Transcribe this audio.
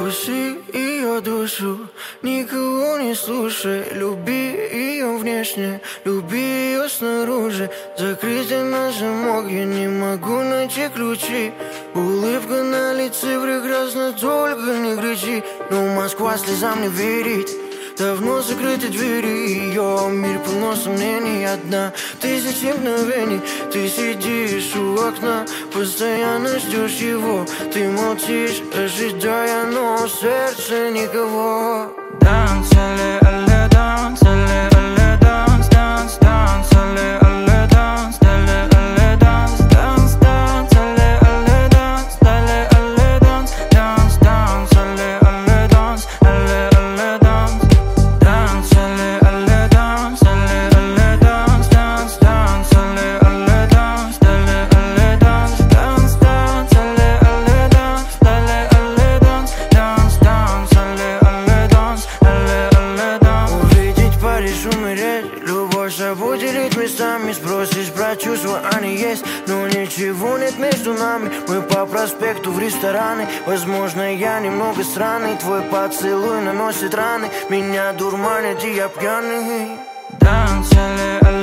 Вкуси ее душу, никого не слушай. Люби ее внешне, люби ее снаружи. Закрытие на замок, я не могу найти ключи. Улыбка на лице прекрасна, только не кричи. Но Москва слезам не верит. Давно закрыты двери, ее мир полно сомнений. Одна тысяча мгновений. Ты сидишь у окна, постоянно ждешь его. Ты молчишь, ожидая, но в сердце никого. Dance, alle, alle, dance, alle, alle, dance, dance, dance, alle, alle, dance, alle, alle, dance, dance, dance, alle, alle, dance, alle, alle, dance, dance, dance, alle, alle, dance, alle, alle, dance, dance, alle, alle, dance, alle, alle, dance, dance, dance, alle, alle, dance, alle, alle, dance, dance, dance, alle, alle, dance, alle, alle, dance, dance, dance, alle, alle, dance. Увидеть Париж, умереть. Любовь собой делить местами. Спросишь про чувства, они есть, но ничего нет между нами. Мы по проспекту в рестораны. Возможно, я немного странный. Твой поцелуй наносит раны. Меня дурманит, и я пьяный. Dance,